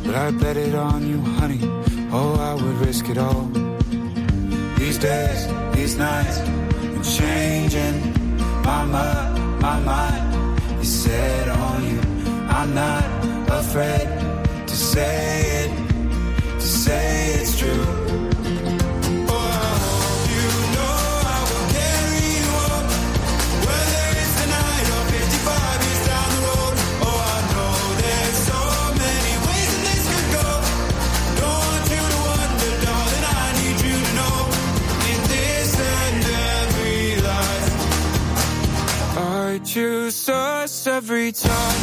but I bet it on you, honey. Oh, I would risk it all. These days, these nights, I'm changing my mind is set on you. I'm not afraid to say it's true. Choose us every time.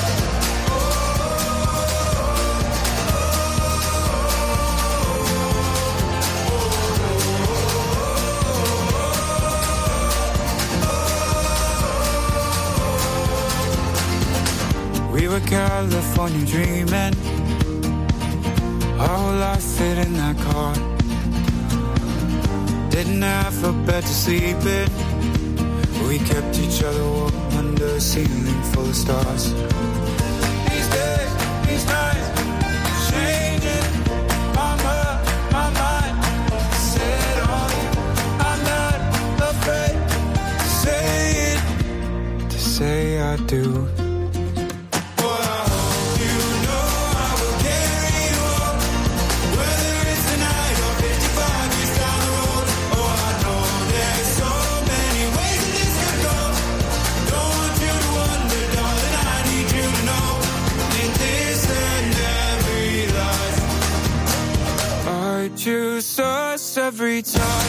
We were California dreaming, our whole life fit in that car. Didn't have a bed to sleep in, we kept each other warm under a ceiling full of stars. These days, these nights, changing my mind. Set on you, I'm not afraid to say I do. Choose us every time.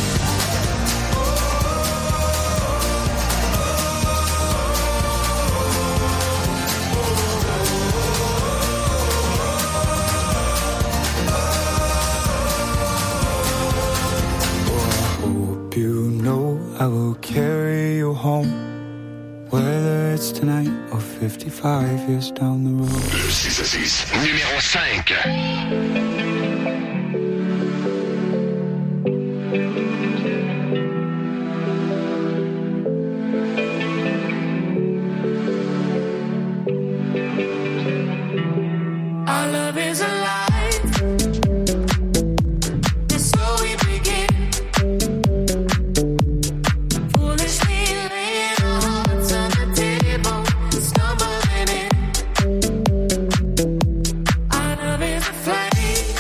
You know I will carry you home, whether it's tonight or 55 years down the road. Le 6 à 6, numéro 5. Flame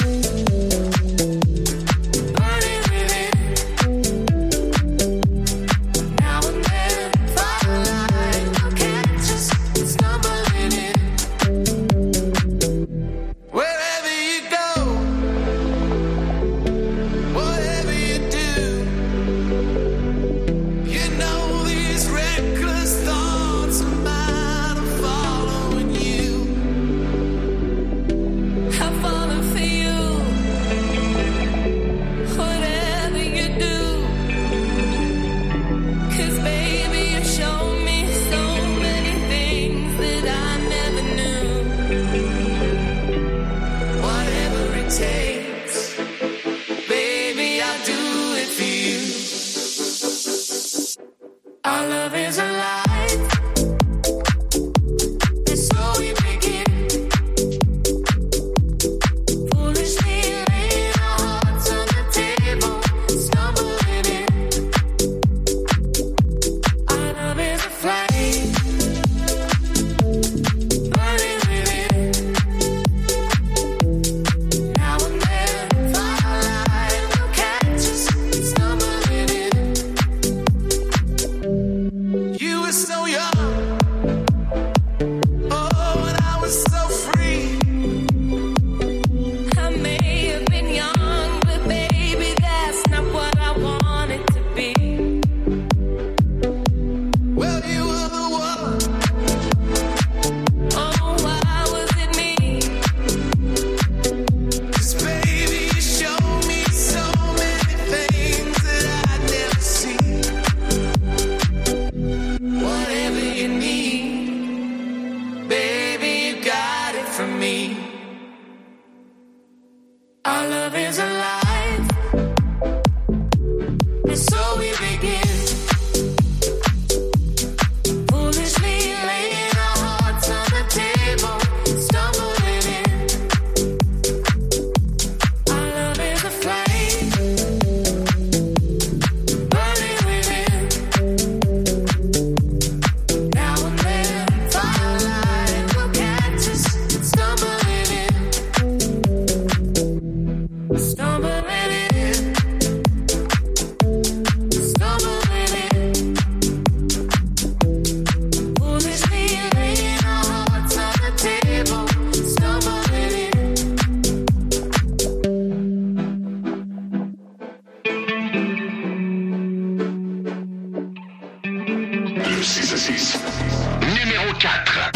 4.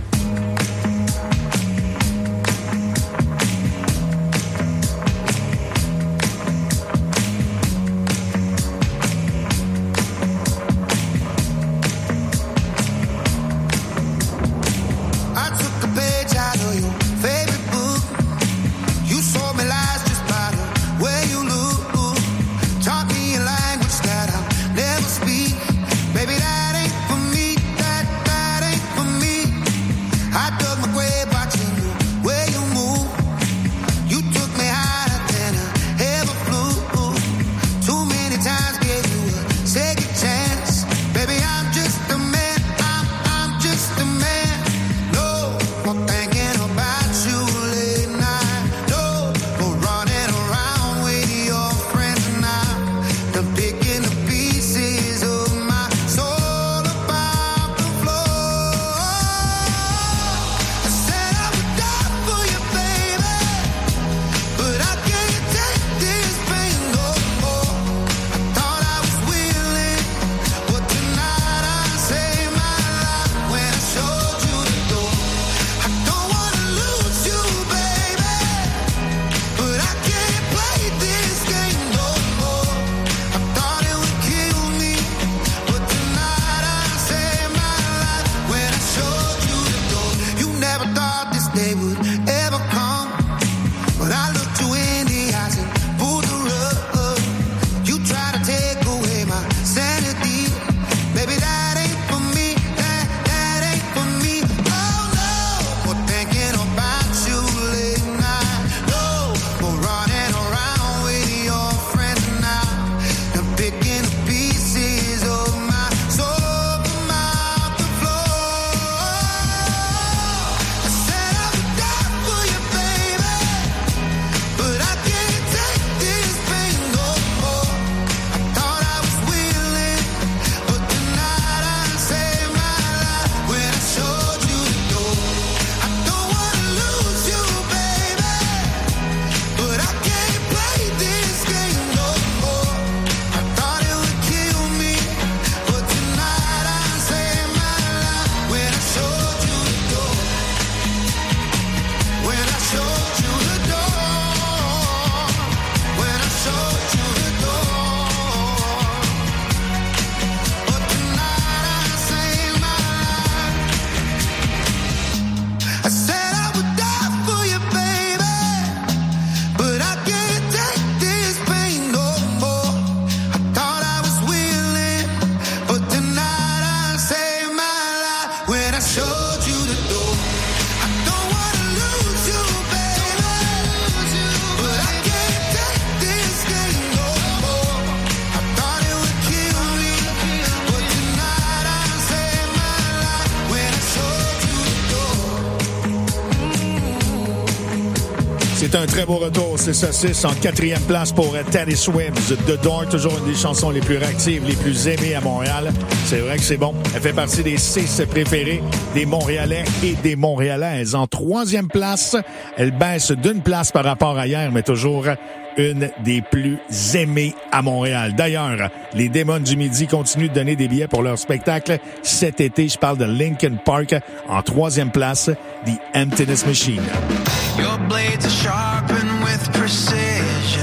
C'est un très beau retour, c'est ça, 6 en 4e place pour Teddy Swims. The Door, toujours une des chansons les plus réactives, les plus aimées à Montréal. C'est vrai que c'est bon. Elle fait partie des 6 préférés des Montréalais et des Montréalaises. En 3e place, elle baisse d'une place par rapport à hier, mais toujours une des plus aimées à Montréal. D'ailleurs, les Démons du Midi continuent de donner des billets pour leur spectacle cet été. Je parle de Linkin Park. En 3e place, The Emptiness Machine. Your blades are sharpened with precision,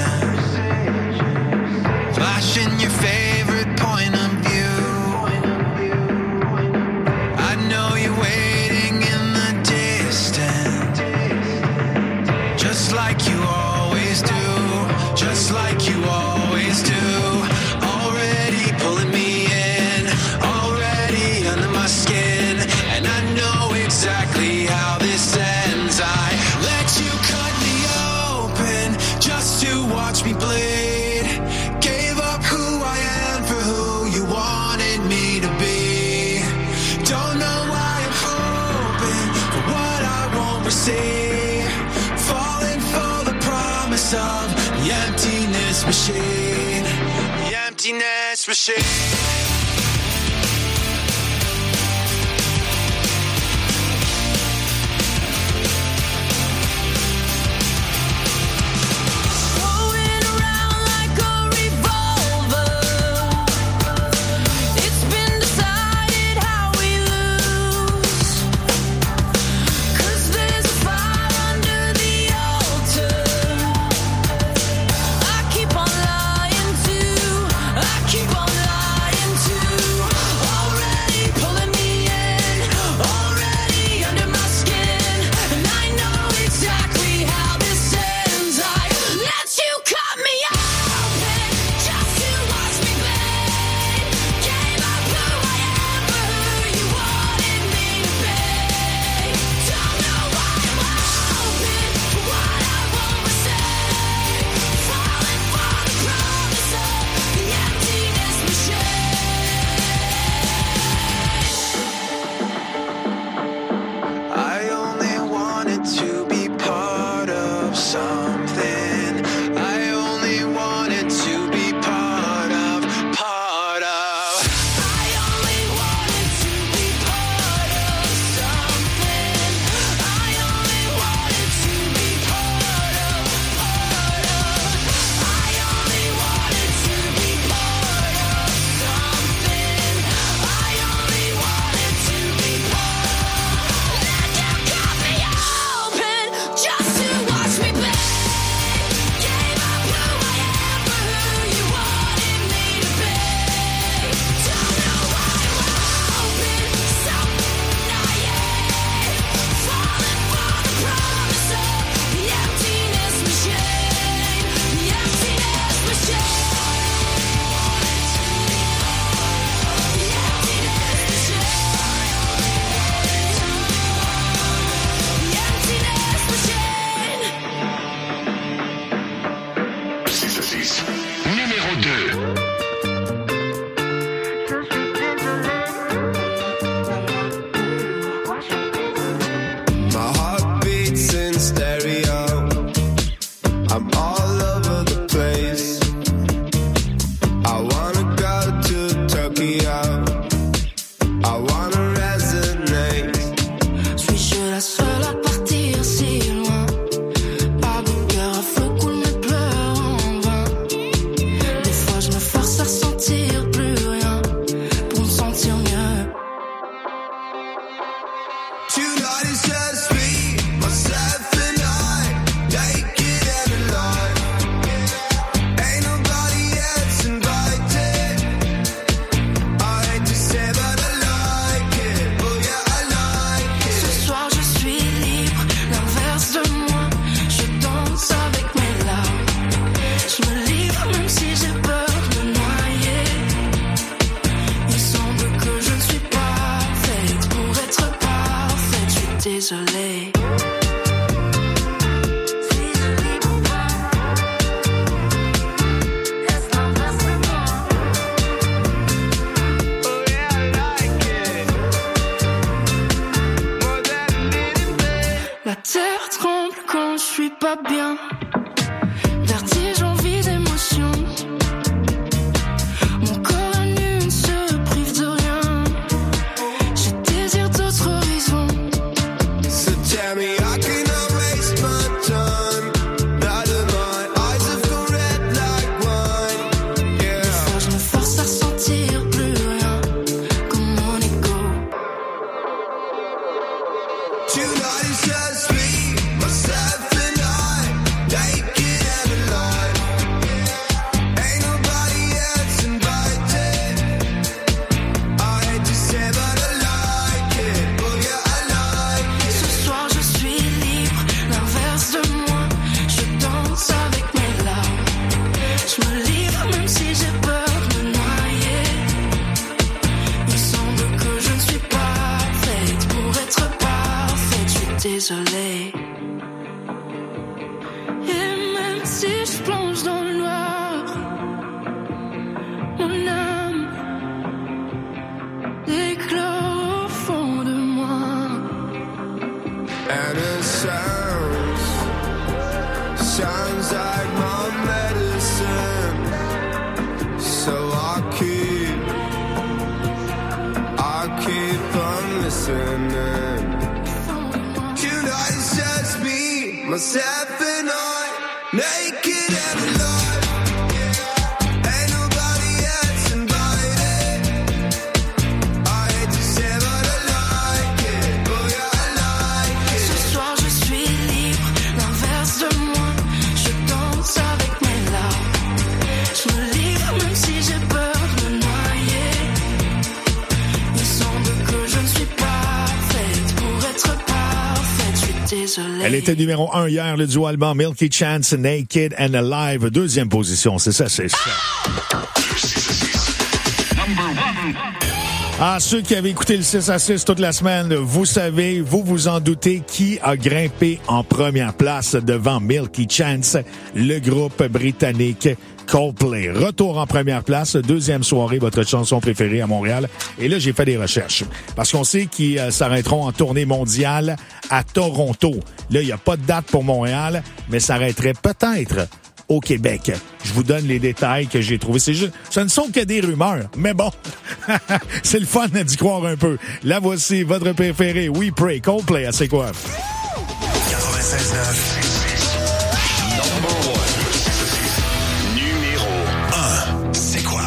flashing your favorite point of view. I know you're waiting in the distance, just like you always do, just like you always do. Already pulling me in, already under my skin, and I know exactly how this ends. I let you cut me open just to watch me bleed. Gave up who I am for who you wanted me to be. Don't know why I'm hoping for what I won't receive. Falling for the promise of the emptiness machine. The emptiness machine. pas bien. Vertige, envie d'émotion. Mon corps à nu ne se prive de rien. Je désire d'autres horizons. So tell me I cannot waste my time. Now that my eyes have gone red like wine. Yeah. Des fois je me force à ressentir plus rien comme mon ego. Tonight is just me, myself and I, naked and alive. Ain't nobody else invited. I hate to say but I like it. Oh yeah, I like it. Ce soir je suis libre, l'inverse de moi. Je danse avec mes larmes. Je me livre même si j'ai peur de me noyer. Il semble que je ne suis pas faite pour être parfaite. Je suis désolée. Et même si je plonge dans le noir, mon âme éclore au fond de moi. And it sounds like my medicine. So I keep on listening. Tonight it's just me, myself and I, naked and alive. Ain't nobody else invited. I hate to say but I like it. Oh yeah, I like it. Ce soir je suis libre, l'inverse de moi. Je danse avec mes larmes. Je me livre même si j'ai peur de me noyer. Il semble que je ne suis pas faite pour être parfaite. Je suis désolée. Elle était numéro 1 hier, le duo allemand Milky Chance, Naked and Alive. Deuxième position, c'est ça, c'est ça. Ah, ceux qui avaient écouté le 6 à 6 toute la semaine, vous savez, vous vous en doutez, qui a grimpé en première place devant Milky Chance, le groupe britannique Coldplay. Retour en première place, deuxième soirée, votre chanson préférée à Montréal. Et là, j'ai fait des recherches. Parce qu'on sait qu'ils s'arrêteront en tournée mondiale à Toronto. Là, il n'y a pas de date pour Montréal, mais s'arrêterait peut-être au Québec. Je vous donne les détails que j'ai trouvés. C'est juste, ce ne sont que des rumeurs, mais bon, c'est le fun d'y croire un peu. Là, voici votre préféré, We Pray, Coldplay, c'est quoi? 96.9 Number 1 Numéro 1 C'est quoi?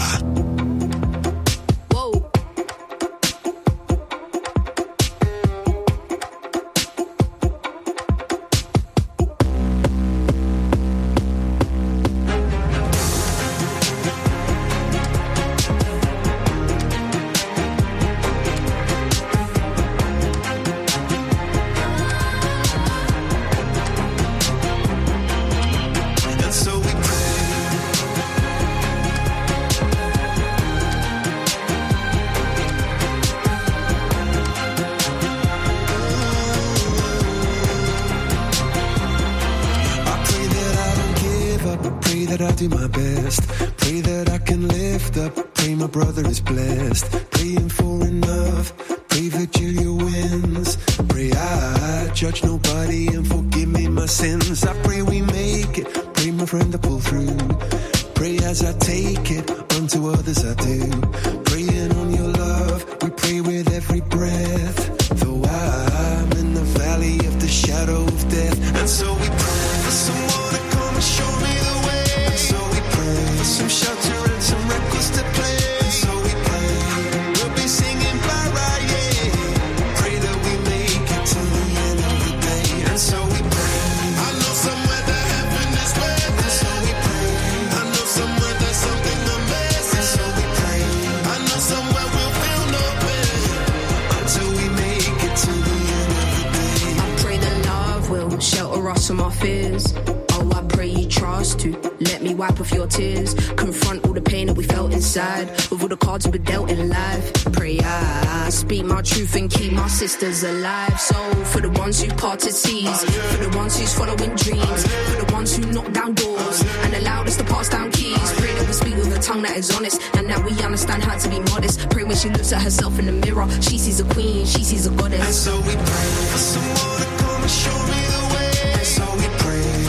And so we I pray that I don't give up. I pray that I do my best. Pray that I can lift up. Pray my brother is blessed. Praying for enough. Pray Virginia wins. Pray I judge nobody and forgive me my sins. I pray we make it. Pray my friend to pull through. Pray as I take it. Unto others I do. Praying on your love. We pray with every breath. Though I'm in the valley of the shadow of death. And so we pray for someone to come and show me the way. And so we pray for some shelter and some records to play. And so we pray we'll be singing bye bye, yeah. Pray that we make it to the end of the day. And so we pray. I know somewhere that heaven is waiting. And so we pray. I know somewhere there's something amazing. And so we pray. I know somewhere we'll feel no pain until we make it to the end of the day. I pray that love will shelter us from our fears. Oh, I pray you trust to let me wipe off your tears. Confront all the pain that we felt inside with all the cards we were dealt in life. Pray I speak my truth and keep my sisters alive. So for the ones who parted seas, for the ones who's following dreams, for the ones who knock down doors and allowed us to pass down keys. Pray that we speak with a tongue that is honest and that we understand how to be modest. Pray when she looks at herself in the mirror, she sees a queen, she sees a goddess. And so we pray for someone to come and show me the way. And so we pray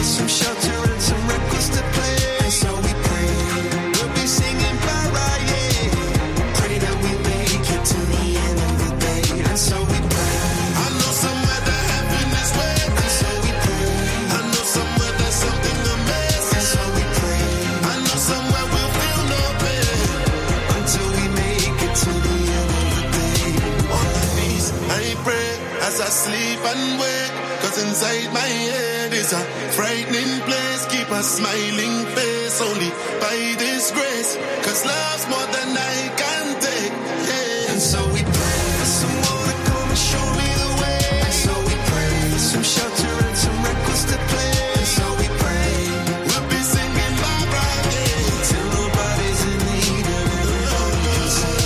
some shelter and some records to play. And so we pray, we'll be singing bye-bye, yeah. Pray that we make it to the end of the day. And so we pray. I know somewhere that heaven is waiting. And so we pray. I know somewhere there's something amazing. And so we pray. I know somewhere we'll feel no pain until we make it to the end of the day. On my knees, I pray as I sleep and wake. Cause inside my head is a frightening place. Keep a smiling face only by this grace. Cause love's more than I can take, yeah. And so we pray for someone to come and show me the way. And so we pray for some shelter and some records to play. And so we pray we'll be singing bye-bye, yeah, till nobody's in need of it. All we can say.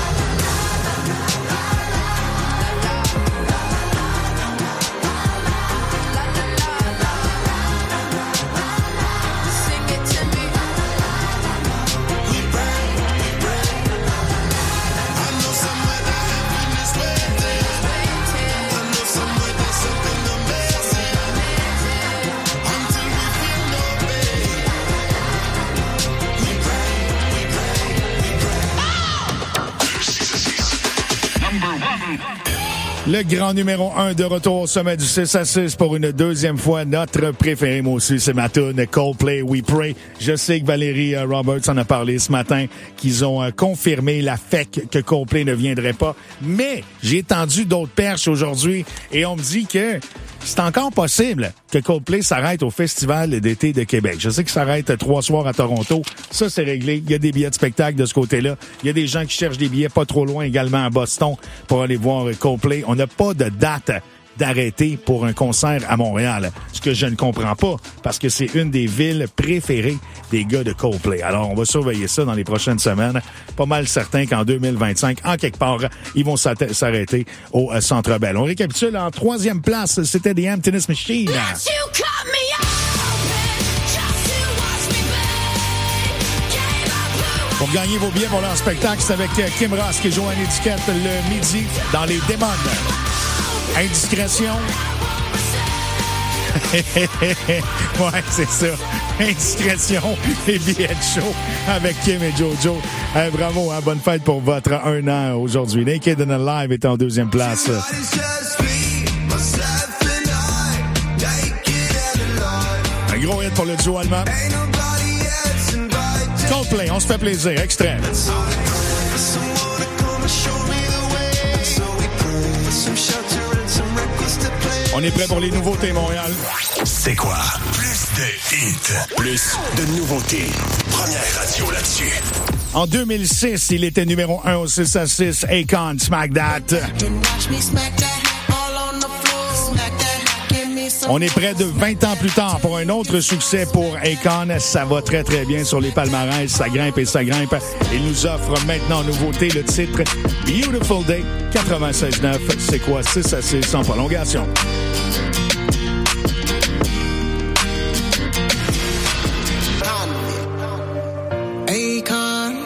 Sing it to me. We pray, we pray. I know somewhere that heaven is waiting. I know somewhere there's something amazing. Until we feel no pain. We pray, we pray, we pray. Number one. Le grand numéro 1 de retour au sommet du 6-6 pour une deuxième fois. Notre préféré, moi aussi, c'est ma tune Coldplay, We Pray. Je sais que Valérie Roberts en a parlé ce matin, qu'ils ont confirmé la fake que Coldplay ne viendrait pas. Mais j'ai tendu d'autres perches aujourd'hui et on me dit que c'est encore possible que Coldplay s'arrête au Festival d'été de Québec. Je sais qu'il s'arrête 3 soirs à Toronto. Ça, c'est réglé. Il y a des billets de spectacle de ce côté-là. Il y a des gens qui cherchent des billets pas trop loin également à Boston pour aller voir Coldplay. On n'a pas de date d'arrêter pour un concert à Montréal. Ce que je ne comprends pas, parce que c'est une des villes préférées des gars de Coldplay. Alors, on va surveiller ça dans les prochaines semaines. Pas mal certain qu'en 2025, en quelque part, ils vont s'arrêter au Centre Bell. On récapitule en 3e place, c'était The Emptiness Machine. You cut me open just to watch me play. Gave up Pour gagner vos billets pour leur spectacle, c'est avec Kim Rosk et Joanne Étiquette le midi dans les Démons. Indiscrétion. Ouais, c'est ça. Indiscrétion et billets de show avec Kim et Jojo. Bravo, hein, bonne fête pour votre 1 an aujourd'hui. Naked and Alive est en 2e place. Un gros hit pour le duo allemand. Coldplay, on se fait plaisir. Extrait. On est prêt pour les nouveautés, Montréal. C'est quoi? Plus de hits, plus de nouveautés. Première radio là-dessus. En 2006, il était numéro 1 au 6-6. Akon, Smack That. On est près de 20 ans plus tard pour un autre succès pour Akon. Ça va très, très bien sur les palmarès. Ça grimpe et ça grimpe. Il nous offre maintenant en nouveauté le titre Beautiful Day 96.9. C'est quoi? 6-6 sans prolongation. Akon.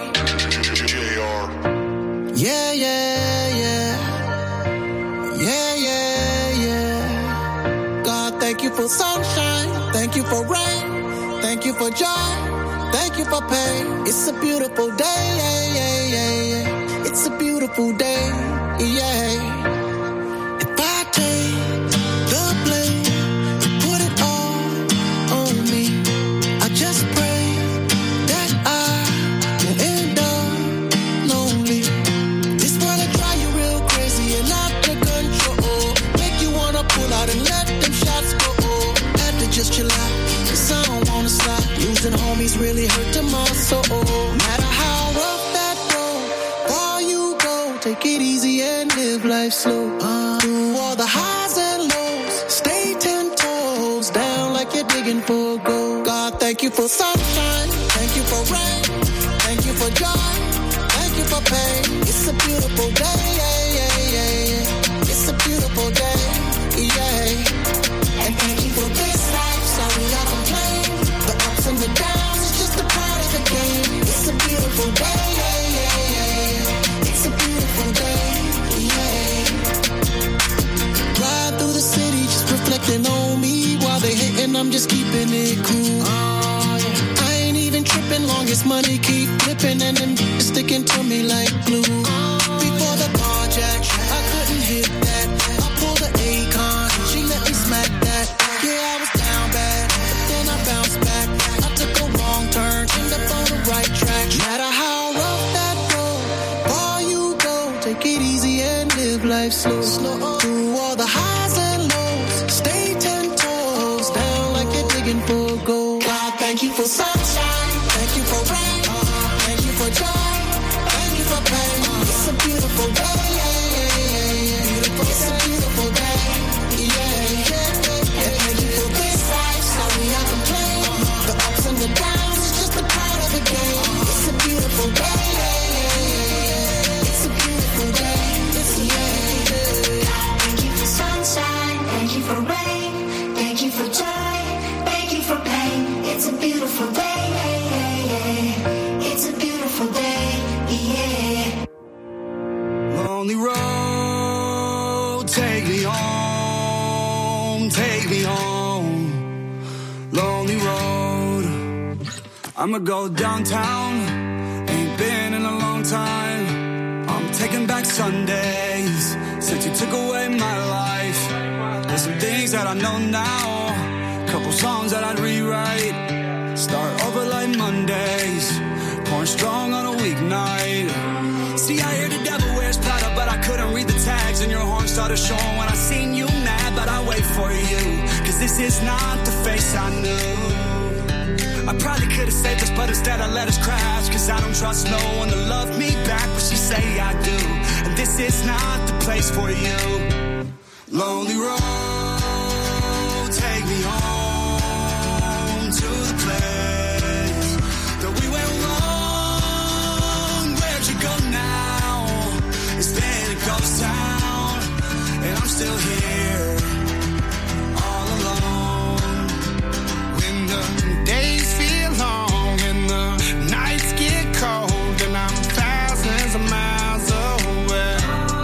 Yeah, yeah, yeah. Yeah, yeah, yeah. God, thank you for sunshine. Thank you for rain. Thank you for joy. Thank you for pain. It's a beautiful day. Yeah, yeah, yeah, yeah. It's a beautiful day. Yeah. If I take the blame, you put it all on me. I just pray that I will end up lonely. This wanna drive you real crazy and out of control. Make you wanna pull out and let them shots go. Have to just chill out, 'cause I don't wanna stop. Losing homies really hurt to my soul. No matter how rough that road, far you go, take it easy and live life slow. Through all the highs and lows, stay 10 toes down like you're digging for gold. God, thank you for sunshine, thank you for rain, thank you for joy, thank you for pain. It's a beautiful day, yeah, yeah, yeah, yeah. It's a beautiful day, yeah. And thank you for this life, sorry I complain. The ups and the downs, it's just a part of the game. It's a beautiful day, yeah, yeah, yeah. It's a beautiful day, yeah. Ride through the city, just reflecting on me. While they hating, I'm just keeping it cool. I ain't even tripping, long as money keep flipping and them sticking to me like glue. Before the carjack, I couldn't hit that. I pulled the Akon, she let me smack that. Yeah, I was down bad, but then I bounced back. I took a wrong turn, ended up on the right track. No matter how rough that road, far you go, take it easy and live life slow. Through all the highs and lows, stay 10 toes down like you're digging for gold. God, thank you for sunshine, thank you for rain, thank you for joy, thank you for pain. It's a beautiful day, beautiful. It's a beautiful day, and thank you for this life. Sorry I complain, the ups and the downs, it's just a part of the game. It's a beautiful day, it's a beautiful day. Thank you for sunshine, thank you for rain, thank you for joy, thank you for pain. It's a beautiful day, it's a beautiful day, yeah. Lonely road, take me home, take me home. Lonely road, I'ma go downtown, ain't been in a long time. I'm taking back Sundays, since you took away my life. There's some things that I know now, couple songs that I'd rewrite. Start over like Mondays, pouring strong on a weeknight. See, I hear the devil wears Prada, but I couldn't read the tags, and your horn started showing when I seen you mad, but I wait for you, cause this is not the face I knew. I probably could've saved us, but instead I let us crash, cause I don't trust no one to love me back, but she say I do, and this is not the place for you. Lonely road, take me home to the place that we went wrong. Where'd you go now? It's been a ghost town, and I'm still here, all alone. When the days feel long and the nights get cold, and I'm thousands of miles away,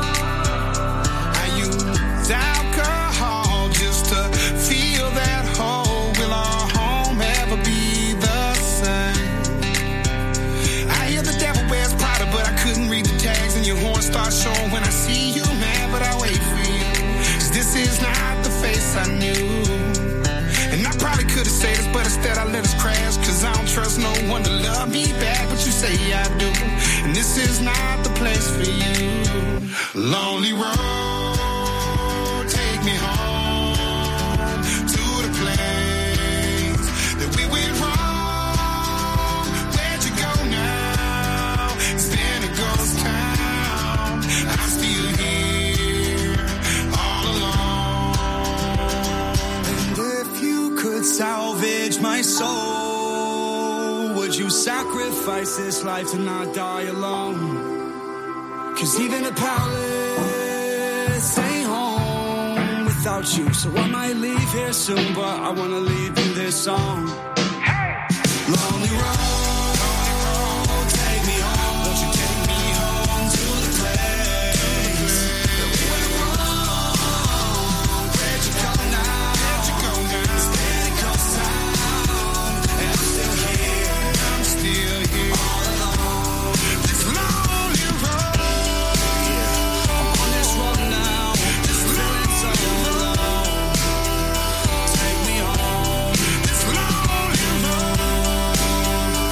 I use alcohol just to feel that hole. Will our home ever be the same? I hear the devil wears Prada, but I couldn't read the tags, and your horn starts showing when I see you mad, but I wait for you, cause this is not the face I knew. And I probably could've said this, but instead I let us crash, cause I don't trust no one to love me back, but you say I do, and this is not the place for you. Lonely road, take me home to the place that we went wrong. Where'd you go now? It's been a ghost town, I'm still here, all alone. And if you could salvage my soul, would you sacrifice this life to not die alone? Cause even a palace ain't home without you, so I might leave here soon, but I wanna leave in this song. Lonely road, take me home, won't you take me home to the place that we went wrong? Where'd you go now? It's been a ghost town, and I'm still here, all alone. This lonely road, I'm on this road now, just feeling so alone. Take me home, this lonely road.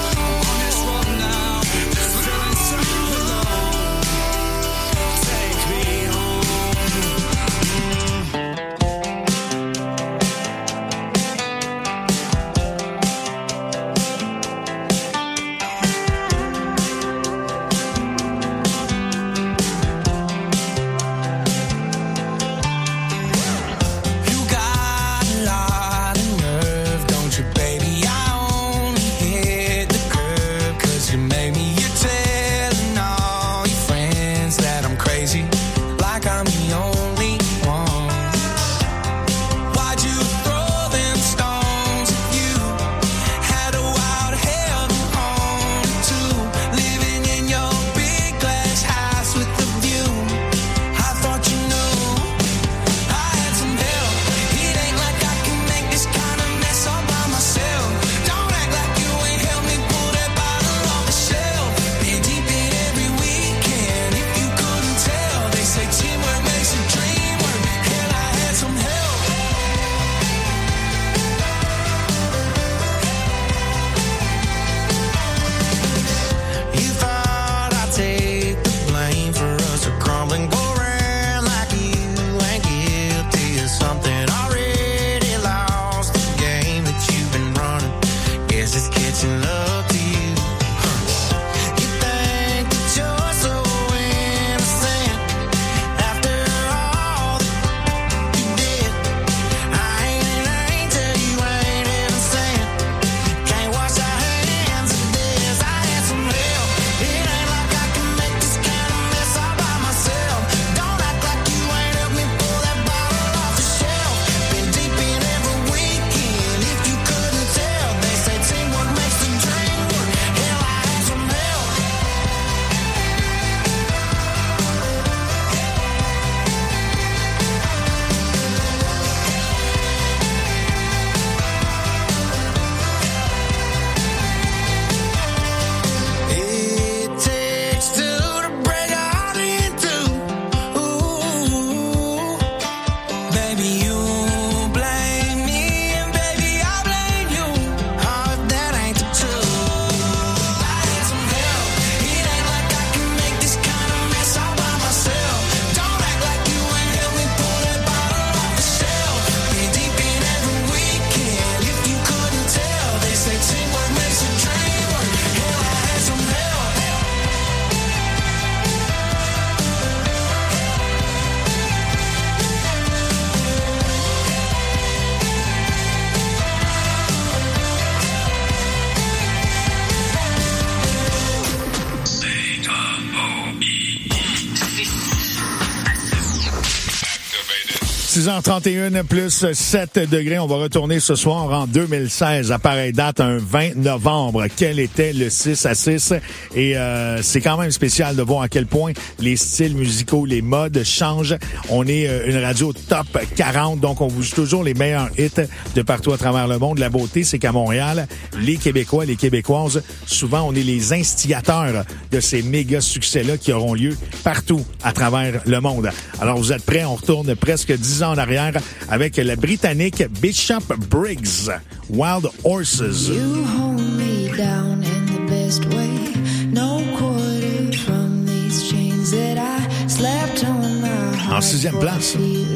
6h31 plus 7 degrés. On va retourner ce soir en 2016. À pareille date, un 20 novembre. Quel était le 6 à 6? Et c'est quand même spécial de voir à quel point les styles musicaux, les modes changent. On est une radio top 40, donc on vous joue toujours les meilleurs hits de partout à travers le monde. La beauté, c'est qu'à Montréal, les Québécois, les Québécoises, souvent on est les instigateurs de ces méga succès-là qui auront lieu partout à travers le monde. Alors vous êtes prêts? On retourne presque 10 ans en arrière avec la Britannique Bishop Briggs, Wild Horses. You hold me down in the best way. No quarter from these chains that I slept on my heart. En 6e place.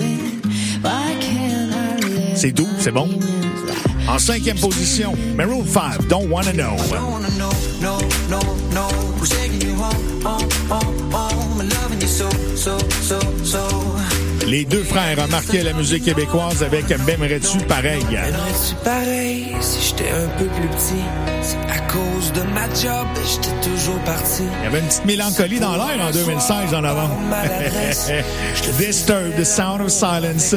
C'est doux, c'est bon. En 5e position, Maroon 5, Don't Wanna Know. Les deux frères ont marqué la musique québécoise avec M'aimerais-tu pareil? M'aimerais-tu pareil si j'étais un peu plus petit? C'est à cause de ma job, j'étais toujours parti. Il y avait une petite mélancolie dans l'air en 2016 en avant. Disturbed, The Sound of Silence.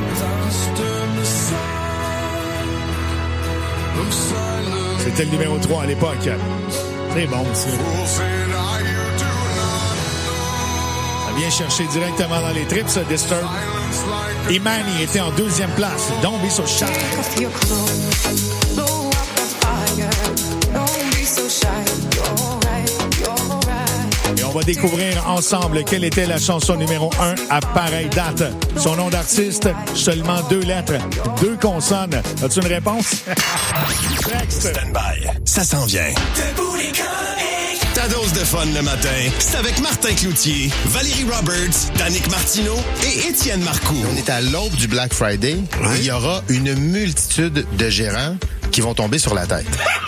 C'était le numéro 3 à l'époque. C'est bon, ça. Ça vient chercher directement dans les trips, ça, Disturbed. Imani était en 2e place. Don't Be So Shy. Et on va découvrir ensemble quelle était la chanson numéro 1 à pareille date. Son nom d'artiste, seulement 2 lettres, 2 consonnes. As-tu une réponse? Stand by. Ça s'en vient. Ta dose de fun le matin, c'est avec Martin Cloutier, Valérie Roberts, Danick Martineau et Étienne Marcoux. On est à l'aube du Black Friday. Ouais. Il y aura une multitude de gérants qui vont tomber sur la tête.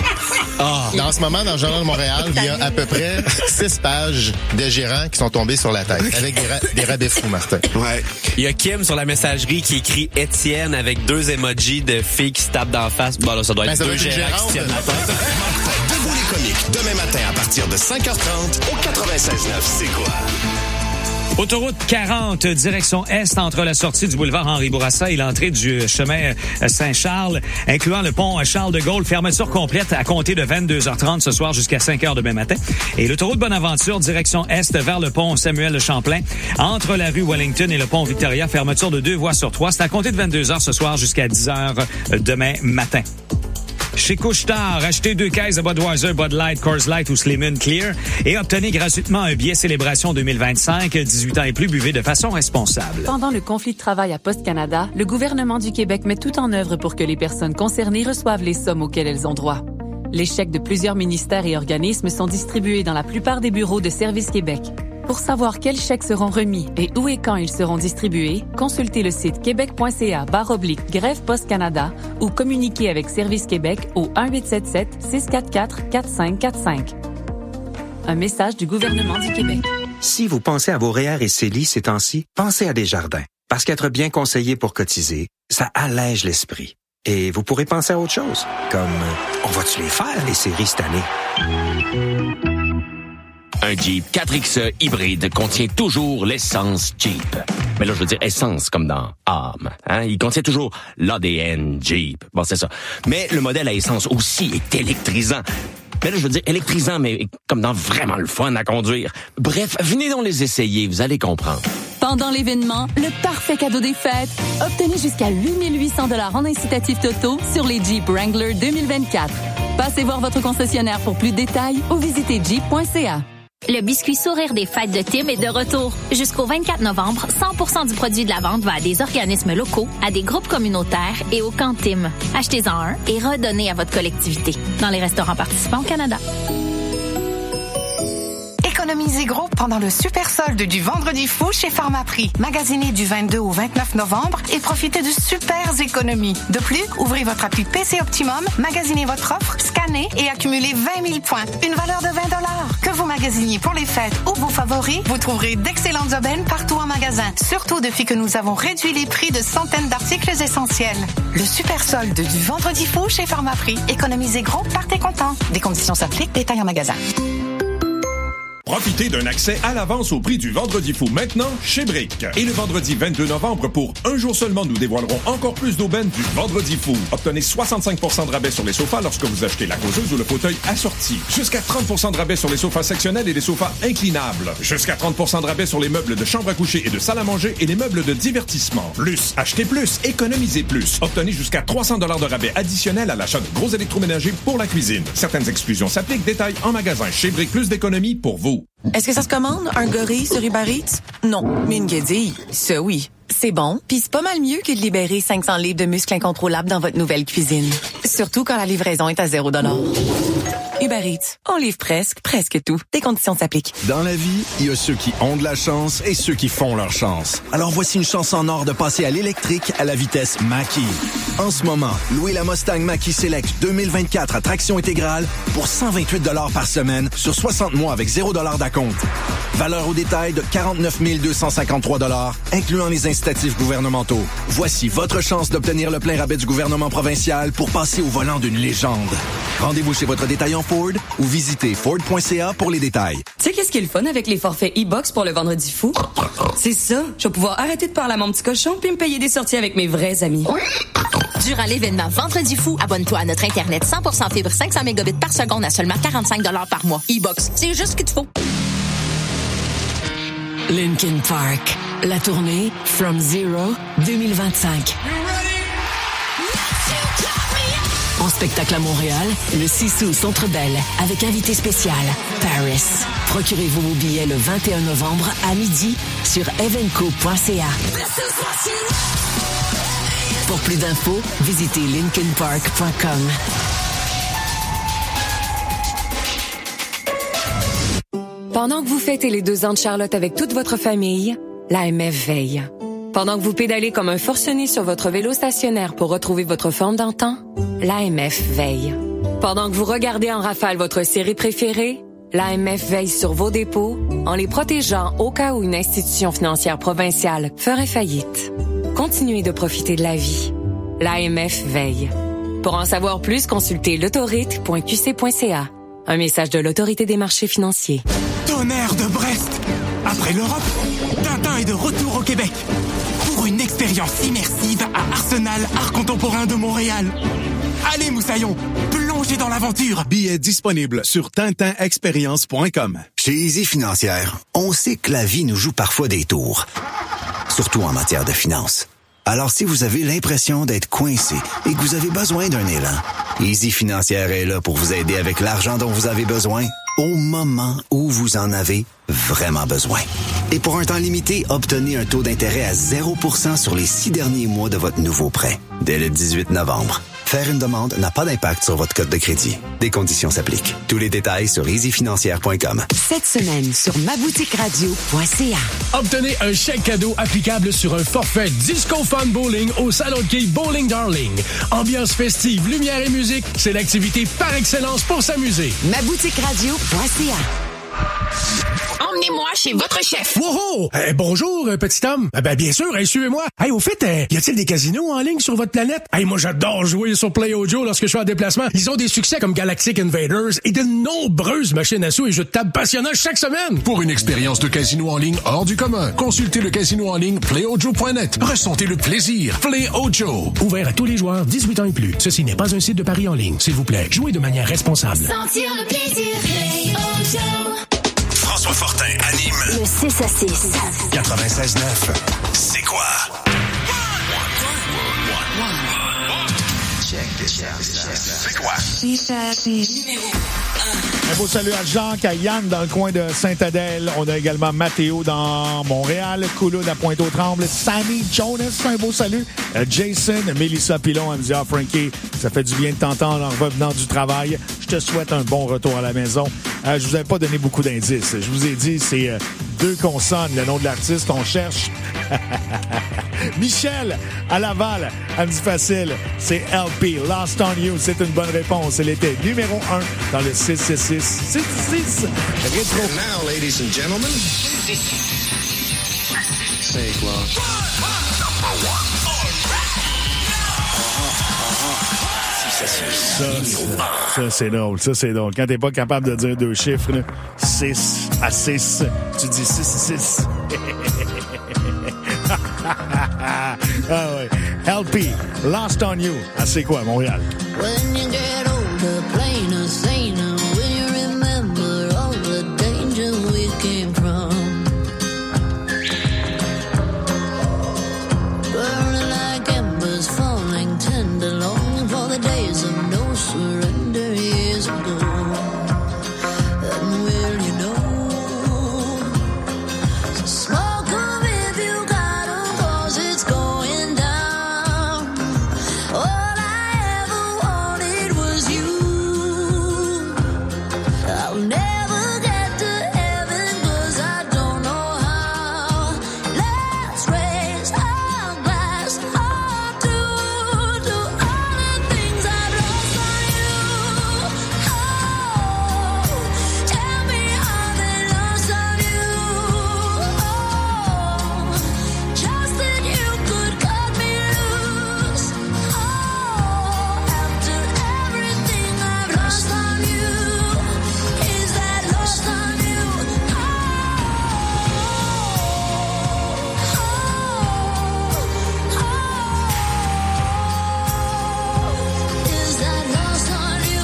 En ce moment, dans le Journal de Montréal, il y a à peu près 6 pages de gérants qui sont tombés sur la tête, avec des rabais fous, Martin. Ouais. Il y a Kim sur la messagerie qui écrit Étienne avec 2 emojis de filles qui se tapent d'en face. Bon, là, ça doit être 2 gérants qui se tiennent la tête. Debout les comiques, demain matin à partir de 5h30 au 96.9. C'est quoi? Autoroute 40, direction Est, entre la sortie du boulevard Henri-Bourassa et l'entrée du chemin Saint-Charles, incluant le pont Charles de Gaulle. Fermeture complète à compter de 22h30 ce soir jusqu'à 5h demain matin. Et l'autoroute Bonaventure, direction Est, vers le pont Samuel-Champlain, entre la rue Wellington et le pont Victoria. Fermeture de 2 voies sur 3. C'est à compter de 22h ce soir jusqu'à 10h demain matin. Chez Couche-Tard, achetez 2 caisses de Budweiser, Bud Light, Coors Light ou Slim Clear et obtenez gratuitement un billet Célébration 2025. 18 ans et plus, buvez de façon responsable. Pendant le conflit de travail à Poste Canada, le gouvernement du Québec met tout en œuvre pour que les personnes concernées reçoivent les sommes auxquelles elles ont droit. Les chèques de plusieurs ministères et organismes sont distribués dans la plupart des bureaux de Service Québec. Pour savoir quels chèques seront remis et où et quand ils seront distribués, consultez le site québec.ca/grève Poste Canada ou communiquez avec Service Québec au 1-877-644-4545. Un message du gouvernement du Québec. Si vous pensez à vos REER et CELI ces temps-ci, pensez à Desjardins. Parce qu'être bien conseillé pour cotiser, ça allège l'esprit. Et vous pourrez penser à autre chose, comme on va-tu les faire, les séries cette année? Un Jeep 4XE hybride contient toujours l'essence Jeep. Mais là, je veux dire essence comme dans âme. Hein? Il contient toujours l'ADN Jeep. Bon, c'est ça. Mais le modèle à essence aussi est électrisant. Mais là, je veux dire électrisant, mais comme dans vraiment le fun à conduire. Bref, venez donc les essayer, vous allez comprendre. Pendant l'événement, le parfait cadeau des fêtes, obtenez jusqu'à 8 800 $ en incitatif Toto sur les Jeep Wrangler 2024. Passez voir votre concessionnaire pour plus de détails ou visitez jeep.ca. Le biscuit sourire des fêtes de Tim est de retour. Jusqu'au 24 novembre, 100% du produit de la vente va à des organismes locaux, à des groupes communautaires et au camp Tim. Achetez-en un et redonnez à votre collectivité. Dans les restaurants participants au Canada. Économisez gros pendant le super solde du Vendredi fou chez Pharmaprix. Magasinez du 22 au 29 novembre et profitez de super économies. De plus, ouvrez votre appli PC Optimum, magasinez votre offre, scannez et accumulez 20 000 points. Une valeur de 20 $. Que vous magasiniez pour les fêtes ou vos favoris, vous trouverez d'excellentes aubaines partout en magasin. Surtout depuis que nous avons réduit les prix de centaines d'articles essentiels. Le super solde du Vendredi fou chez Pharmaprix. Économisez gros, partez content. Des conditions s'appliquent, détails en magasin. Profitez d'un accès à l'avance au prix du Vendredi fou maintenant chez Brick. Et le vendredi 22 novembre, pour un jour seulement, nous dévoilerons encore plus d'aubaines du Vendredi fou. Obtenez 65% de rabais sur les sofas lorsque vous achetez la causeuse ou le fauteuil assorti. Jusqu'à 30% de rabais sur les sofas sectionnels et les sofas inclinables. Jusqu'à 30% de rabais sur les meubles de chambre à coucher et de salle à manger et les meubles de divertissement. Plus, achetez plus, économisez plus. Obtenez jusqu'à 300 $ de rabais additionnels à l'achat de gros électroménagers pour la cuisine. Certaines exclusions s'appliquent. Détails en magasin. Chez Brick, plus d'économies pour vous. Est-ce que ça se commande, un gorille sur Uber Eats? Non, mais une guédille, ça oui. C'est bon, puis c'est pas mal mieux que de libérer 500 livres de muscles incontrôlables dans votre nouvelle cuisine. Surtout quand la livraison est à 0 $. Uber Eats, on livre presque tout. Des conditions s'appliquent. Dans la vie, il y a ceux qui ont de la chance et ceux qui font leur chance. Alors voici une chance en or de passer à l'électrique à la vitesse Mach-E. En ce moment, louez la Mustang Mach-E Select 2024 à traction intégrale pour 128 $ par semaine sur 60 mois avec 0 $ d'acompte. Valeur au détail de 49 253 $, incluant les incitatifs gouvernementaux. Voici votre chance d'obtenir le plein rabais du gouvernement provincial pour passer au volant d'une légende. Rendez-vous chez votre détaillant Ford ou visitez Ford.ca pour les détails. Tu sais qu'est-ce qui est le fun avec les forfaits e-box pour le Vendredi fou? C'est ça. Je vais pouvoir arrêter de parler à mon petit cochon puis me payer des sorties avec mes vrais amis. Durant l'événement Vendredi fou, abonne-toi à notre Internet 100% fibre 500 mégabits par seconde à seulement 45 $ par mois. E-box, c'est juste ce qu'il te faut. Linkin Park, la tournée From Zero 2025. En spectacle à Montréal, le 6 août Centre Bell, avec invité spécial, Paris. Procurez-vous vos billets le 21 novembre à midi sur evenco.ca. Pour plus d'infos, visitez linkinpark.com. Pendant que vous fêtez les 2 ans de Charlotte avec toute votre famille, l'AMF veille. Pendant que vous pédalez comme un forcené sur votre vélo stationnaire pour retrouver votre forme d'antan, l'AMF veille. Pendant que vous regardez en rafale votre série préférée, l'AMF veille sur vos dépôts en les protégeant au cas où une institution financière provinciale ferait faillite. Continuez de profiter de la vie. L'AMF veille. Pour en savoir plus, consultez l'autorite.qc.ca. Un message de l'Autorité des marchés financiers. Tonnerre de Brest! Après l'Europe, Tintin est de retour au Québec. Pour une expérience immersive à Arsenal Art Contemporain de Montréal. Allez, Moussaillon, plongez dans l'aventure. Billets disponibles sur tintinexperience.com. Chez Easy Financière, on sait que la vie nous joue parfois des tours. Surtout en matière de finances. Alors si vous avez l'impression d'être coincé et que vous avez besoin d'un élan, Easy Financière est là pour vous aider avec l'argent dont vous avez besoin au moment où vous en avez vraiment besoin. Et pour un temps limité, obtenez un taux d'intérêt à 0% sur les 6 derniers mois de votre nouveau prêt, dès le 18 novembre. Faire une demande n'a pas d'impact sur votre code de crédit. Des conditions s'appliquent. Tous les détails sur easyfinancière.com. Cette semaine sur maboutiqueradio.ca. Obtenez un chèque cadeau applicable sur un forfait Disco Fun Bowling au Salon de quai Bowling Darling. Ambiance festive, lumière et musique, c'est l'activité par excellence pour s'amuser. maboutiqueradio.ca. Emmenez-moi chez votre chef. Wow! Bonjour, petit homme. Ben, bien sûr, suivez-moi. Hey, au fait, y a-t-il des casinos en ligne sur votre planète? Hey, moi, j'adore jouer sur Play Ojo lorsque je suis en déplacement. Ils ont des succès comme Galactic Invaders et de nombreuses machines à sous et jeux de table passionnants chaque semaine. Pour une expérience de casino en ligne hors du commun, consultez le casino en ligne playojo.net. Ressentez le plaisir. Play Ojo. Ouvert à tous les joueurs 18 ans et plus. Ceci n'est pas un site de paris en ligne. S'il vous plaît, jouez de manière responsable. Sentir le plaisir, Play Ojo. François Fortin anime Le 6 à 6. 96.9. C'est quoi? C'est quoi? Un beau salut à Jacques, à Yann dans le coin de Sainte-Adèle. On a également Mathéo dans Montréal, Couloud à Pointe-aux-Trembles, Sammy Jonas, un beau salut. Jason, Mélissa Pilon, elle me dit « Ah, Frankie, ça fait du bien de t'entendre en revenant du travail. Je te souhaite un bon retour à la maison. » Je vous avais pas donné beaucoup d'indices. Je vous ai dit, c'est 2 consonnes, le nom de l'artiste, on cherche. Michel, à Laval, elle me dit facile, c'est LP, Lost on You, c'est une bonne réponse. Elle était numéro 1 dans le 666. 666. Rétro. And now, ladies and gentlemen, say quoi? Ça, c'est drôle. Ça, c'est drôle. Quand t'es pas capable de dire deux chiffres, là, 6 à 6, tu dis 6. Ah ouais. LP, Lost on You. Ah, c'est quoi, Montréal? When you get older, plainer, saner, will you remember all the danger we came from? Burning like embers, falling tender, longing for the days of no surrender years ago. And will you know? So smoke 'em if you got 'em, 'cause it's going down. All I ever wanted was you. I'll never get to heaven 'cause I don't know how. Let's raise our glass up to all the things I've lost on you. Oh, tell me how they lost on you. Oh, just that you could cut me loose. Oh, after everything I've lost on you, is that lost on you? Is that lost on you?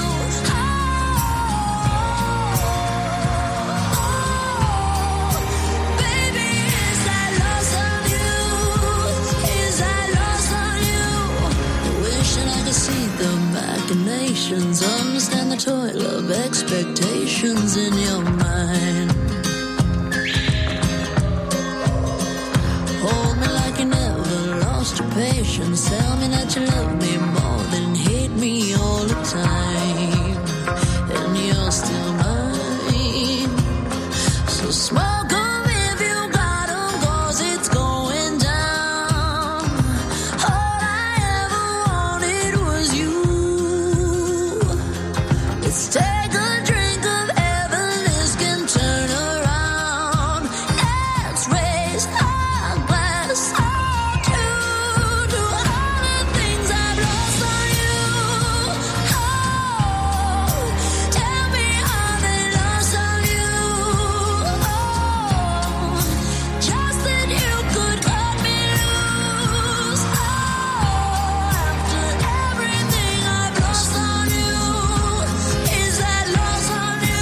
Baby, is that lost on you? Is that lost on you? Wishing I could see the machinations, understand the toil of expectations in your mind. Hold me like you never lost your patience. Tell me that you love me more than hate me all the time. And you're still mine. So smoke 'em if you got 'em, 'cause it's going down. All I ever wanted was you. Let's take a drink of heaven, this can turn around. Let's raise our glass up to all the things I've lost on you. Oh, tell me how they lost on you. Oh, just that you could cut me loose. Oh, after everything I've lost on you, is that lost on you?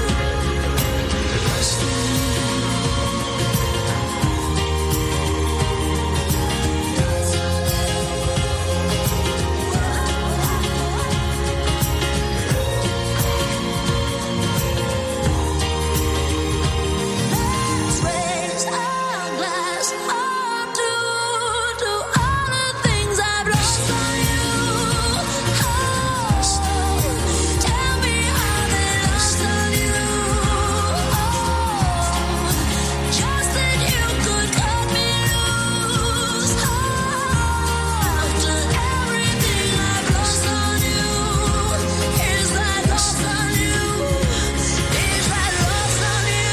Let's raise our glass up to all the things I've lost on you. Oh, tell me how they lost on you. Oh, just that you could cut me loose. Oh, after everything I've lost on you, is that lost on you? Is that lost on you?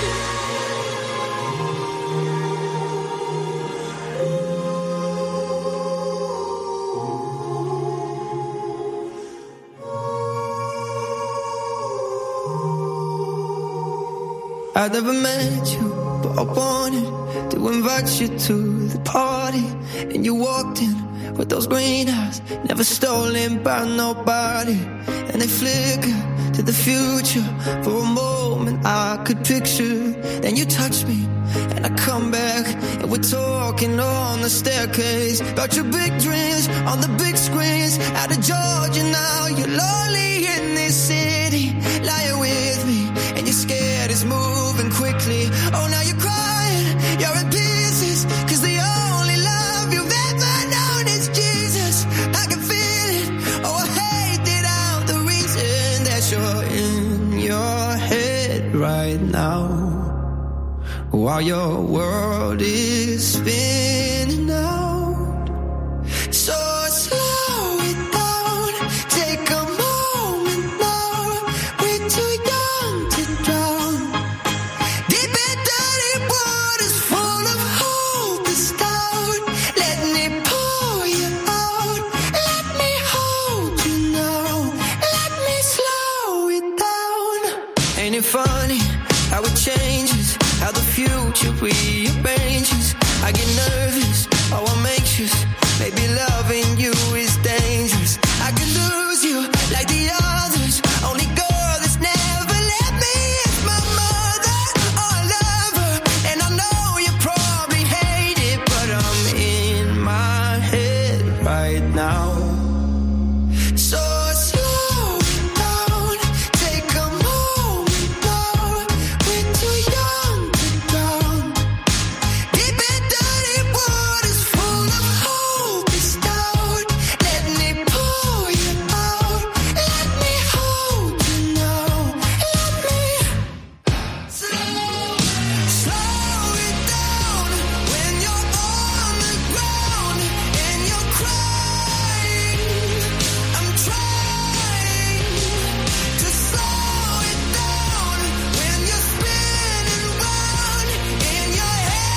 I never met you, but I wanted to invite you to the party. And you walked in with those green eyes, never stolen by nobody. And they flicker to the future. For a moment I could picture. Then you touch me, and I come back, and we're talking on the staircase about your big dreams on the big screens. Out of Georgia now, you're lonely in this city. Lying with me, and you're scared it's moving quickly. Oh, now you're crying, you're in pieces, 'cause the only love you've ever known is Jesus. I can feel it, oh, I hate that I'm the reason that you're in your head right now, while your world is spinning out. So slow it down, take a moment now. We're too young to drown. Deep in dirty waters full of hope is down. Let me pour you out, let me hold you funny how it changes, how the future rearranges. I get nervous, oh I'm anxious. Maybe loving you is dangerous. I could lose you like the others. Only girl that's never let me is my mother or a lover. And I know you probably hate it, but I'm in my head right now. So slow down, take a moment now. We're too young to drown. Deep in dirty waters full of hope is down. Let me pull you out. Let me hold you now. Let me slow it down when you're on the ground and you're crying. I'm trying to slow it down when you're spinning round in your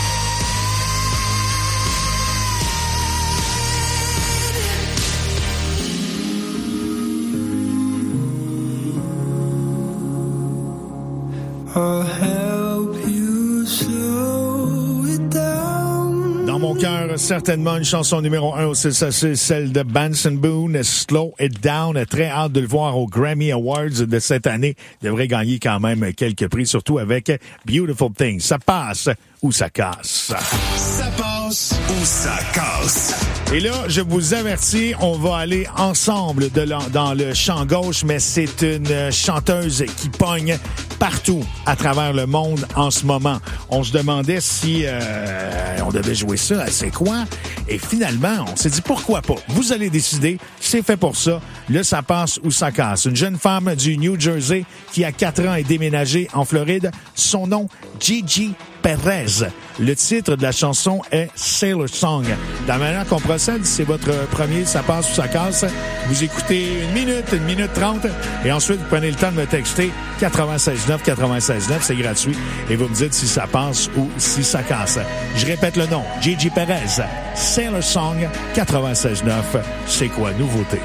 head. I'll help you slow it down. Dans mon cœur, certainement une chanson numéro 1 au 6-6, celle de Benson Boone, Slow It Down. Très hâte de le voir aux Grammy Awards de cette année. Il devrait gagner quand même quelques prix, surtout avec Beautiful Things. Ça passe ou ça casse. Ça passe ou ça casse. Et là, je vous avertis, on va aller ensemble dans le champ gauche, mais c'est une chanteuse qui pogne partout à travers le monde en ce moment. On se demandait si on devait jouer ça, c'est quoi? Et finalement, on s'est dit pourquoi pas. Vous allez décider, c'est fait pour ça. Là, ça passe ou ça casse. Une jeune femme du New Jersey qui a 4 ans est déménagée en Floride. Son nom, Gigi Perez. Le titre de la chanson est Sailor Song. De la manière qu'on procède, c'est votre premier, ça passe ou ça casse. Vous écoutez 1 minute 30, et ensuite vous prenez le temps de me texter 96.9, 96.9, c'est gratuit, et vous me dites si ça passe ou si ça casse. Je répète le nom, Gigi Perez, Sailor Song, 96.9, c'est quoi nouveauté?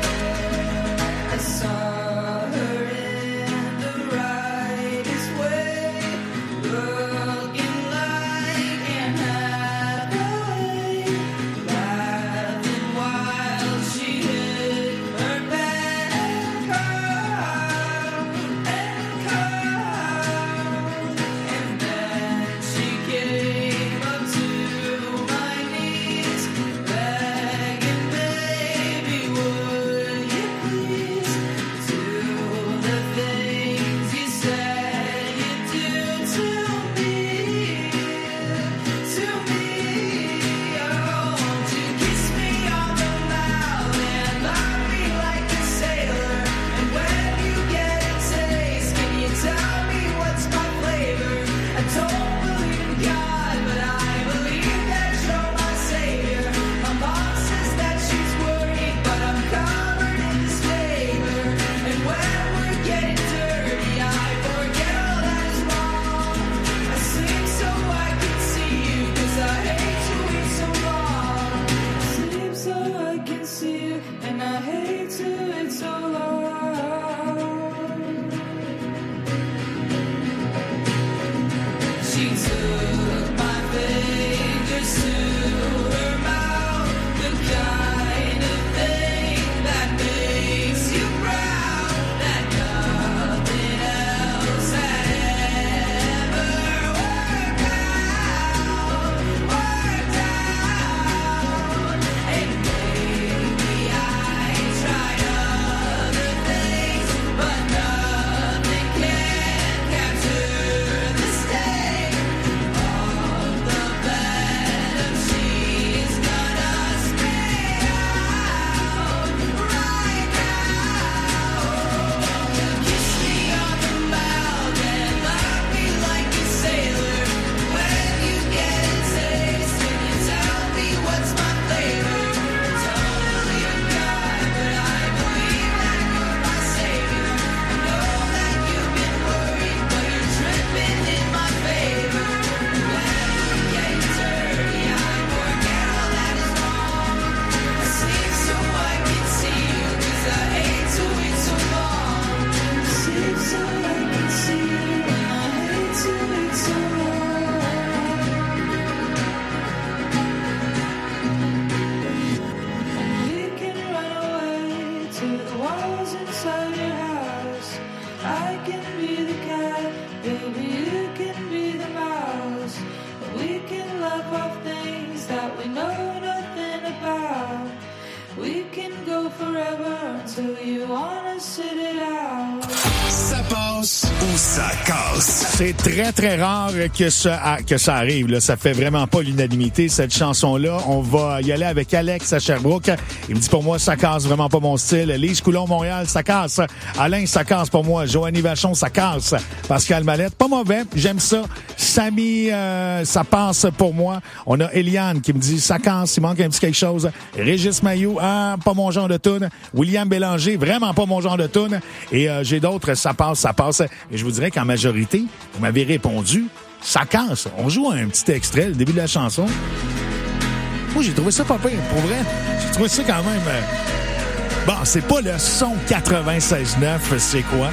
I can be the cat, baby, you can be the mouse. We can laugh off things that we know nothing about. We can go forever until you wanna sit it out. Ça passe ou ça casse. C'est très, très rare que ça arrive. Là. Ça fait vraiment pas l'unanimité, cette chanson-là. On va y aller avec Alex à Sherbrooke. Il me dit, pour moi, ça casse vraiment pas mon style. Lise Coulon, Montréal, ça casse. Alain, ça casse pour moi. Joanie Vachon, ça casse. Pascal Mallette, pas mauvais. J'aime ça. Samy, ça passe pour moi. On a Eliane qui me dit, ça casse. Il manque un petit quelque chose. Régis Mailloux, pas mon genre de toune. William Bélanger, vraiment pas mon genre de toune. Et j'ai d'autres, ça passe, ça passe. Et je vous dirais qu'en majorité, vous m'avez répondu, ça casse. On joue un petit extrait, le début de la chanson. Moi, j'ai trouvé ça pas pire, pour vrai. J'ai trouvé ça quand même... Bon, c'est pas le son 96.9, c'est quoi?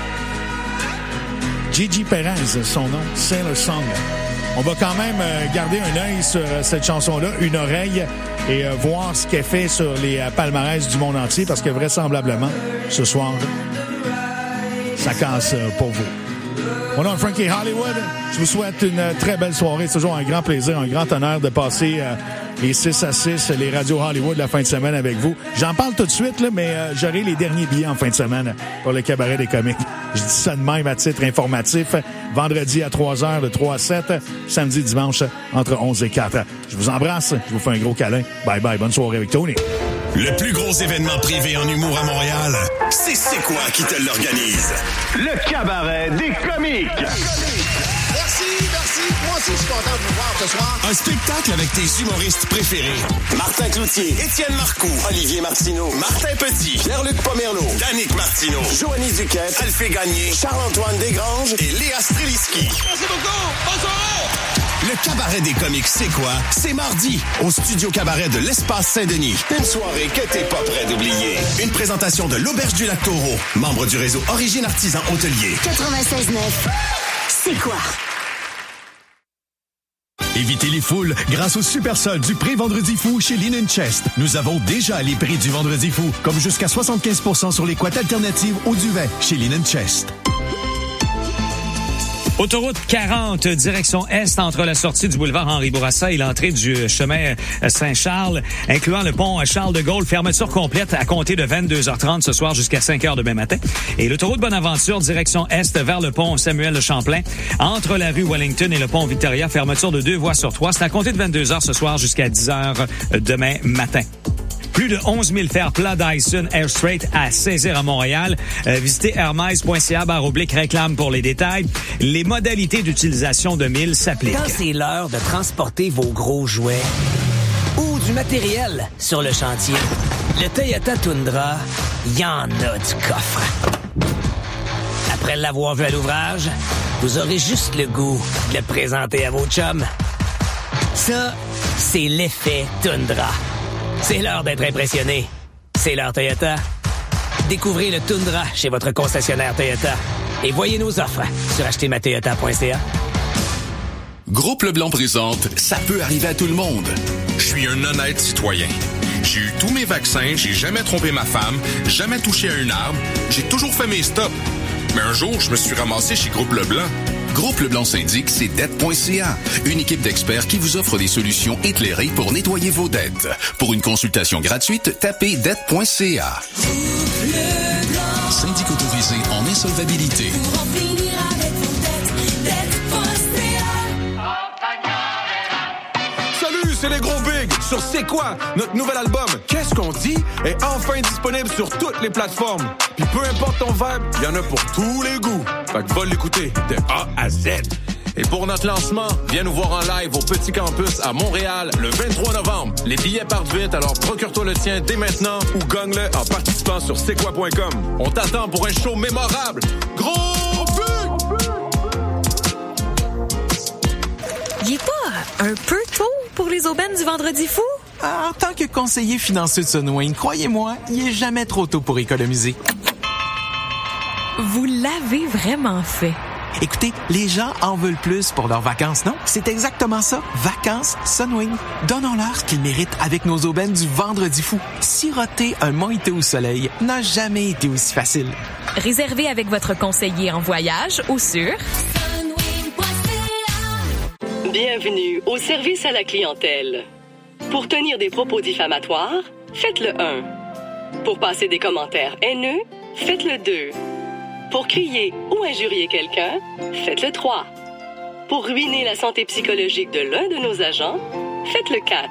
Gigi Perez, son nom, Sailor Song. On va quand même garder un œil sur cette chanson-là, une oreille, et voir ce qu'elle fait sur les palmarès du monde entier, parce que vraisemblablement, ce soir, ça casse pour vous. Mon nom est Frankie Hollywood. Je vous souhaite une très belle soirée. C'est toujours un grand plaisir, un grand honneur de passer les 6 à 6, les radios Hollywood la fin de semaine avec vous. J'en parle tout de suite, là, mais j'aurai les derniers billets en fin de semaine pour le cabaret des comiques. Je dis ça de même à titre informatif. Vendredi à 3h, de 3 à 7. Samedi, dimanche, entre 11 et 4. Je vous embrasse. Je vous fais un gros câlin. Bye bye. Bonne soirée avec Tony. Le plus gros événement privé en humour à Montréal, c'est quoi qui te l'organise? Le cabaret des comiques. Merci. Moi aussi, je suis content de vous voir ce soir. Un spectacle avec tes humoristes préférés. Martin Cloutier, Étienne Marcoux, Olivier Martineau, Martin Petit, Pierre-Luc Pomerleau, Danick Martineau, Joanie Duquette, Alphée Gagné, Charles-Antoine Desgranges et Léa Streliski. Merci beaucoup. Bonne soirée. Le cabaret des comiques, c'est quoi? C'est mardi, au Studio Cabaret de l'Espace Saint-Denis. Une soirée que t'es pas prêt d'oublier. Une présentation de l'Auberge du Lac-Taureau, membre du réseau Origine Artisan Hôtelier. 96.9, c'est quoi? Évitez les foules grâce au super solde du pré-Vendredi fou chez Linen Chest. Nous avons déjà les prix du Vendredi fou, comme jusqu'à 75% sur les couettes alternatives au duvet chez Linen Chest. Autoroute 40, direction Est, entre la sortie du boulevard Henri-Bourassa et l'entrée du chemin Saint-Charles, incluant le pont Charles-de-Gaulle, fermeture complète à compter de 22h30 ce soir jusqu'à 5h demain matin. Et l'autoroute Bonaventure, direction Est, vers le pont Samuel-Champlain, entre la rue Wellington et le pont Victoria, fermeture de 2 voies sur 3. C'est à compter de 22h ce soir jusqu'à 10h demain matin. Plus de 11 000 fers plats Dyson Air Straight à saisir à Montréal. Visitez hermes.ca/réclame pour les détails. Les modalités d'utilisation de 1000 s'appliquent. Quand c'est l'heure de transporter vos gros jouets ou du matériel sur le chantier, le Toyota Tundra, y en a du coffre. Après l'avoir vu à l'ouvrage, vous aurez juste le goût de le présenter à vos chums. Ça, c'est l'effet Tundra. C'est l'heure d'être impressionné. C'est l'heure Toyota. Découvrez le Tundra chez votre concessionnaire Toyota. Et voyez nos offres sur achetermatoyota.ca. Groupe Leblanc présente « Ça peut arriver à tout le monde ». Je suis un honnête citoyen. J'ai eu tous mes vaccins, j'ai jamais trompé ma femme, jamais touché à une arme, j'ai toujours fait mes stops. Mais un jour, je me suis ramassé chez Groupe Leblanc. Groupe Leblanc syndique, c'est dette.ca. Une équipe d'experts qui vous offre des solutions éclairées pour nettoyer vos dettes. Pour une consultation gratuite, tapez dette.ca. Syndic autorisé en insolvabilité. Salut, c'est les gros bigs sur C'est quoi? Notre nouvel album Qu'est-ce qu'on dit est enfin disponible sur toutes les plateformes. Puis peu importe ton vibe, il y en a pour tous les goûts. Fait que va l'écouter de A à Z. Et pour notre lancement, viens nous voir en live au Petit Campus à Montréal le 23 novembre. Les billets partent vite, alors procure-toi le tien dès maintenant ou gagne-le en participant sur c'estquoi.com. On t'attend pour un show mémorable. Gros but! Il est pas un peu tôt pour les aubaines du Vendredi fou? En tant que conseiller financier de Sunwayne, croyez-moi, il est jamais trop tôt pour économiser. Vous l'avez vraiment fait. Écoutez, les gens en veulent plus pour leurs vacances, non? C'est exactement ça. Vacances Sunwing. Donnons-leur ce qu'ils méritent avec nos aubaines du Vendredi fou. Siroter un mojito au soleil n'a jamais été aussi facile. Réservez avec votre conseiller en voyage ou sur... Bienvenue au service à la clientèle. Pour tenir des propos diffamatoires, faites le 1. Pour passer des commentaires haineux, faites le 2. Pour crier ou injurier quelqu'un, faites le 3. Pour ruiner la santé psychologique de l'un de nos agents, faites le 4.